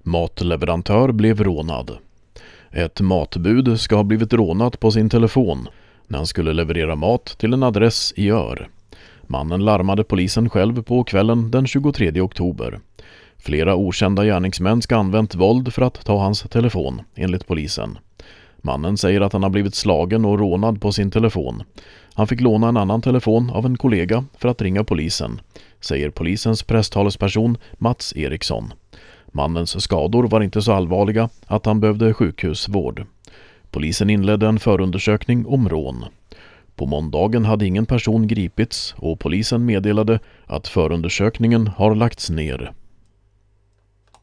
Matleverantör blev rånad. Ett matbud ska ha blivit rånat på sin telefon när han skulle leverera mat till en adress i Ör. Mannen larmade polisen själv på kvällen den 23 oktober. Flera okända gärningsmän ska ha använt våld för att ta hans telefon, enligt polisen. Mannen säger att han har blivit slagen och rånad på sin telefon. Han fick låna en annan telefon av en kollega för att ringa polisen, säger polisens presstalesperson Mats Eriksson. Mannens skador var inte så allvarliga att han behövde sjukhusvård. Polisen inledde en förundersökning om rån. På måndagen hade ingen person gripits och polisen meddelade att förundersökningen har lagts ner.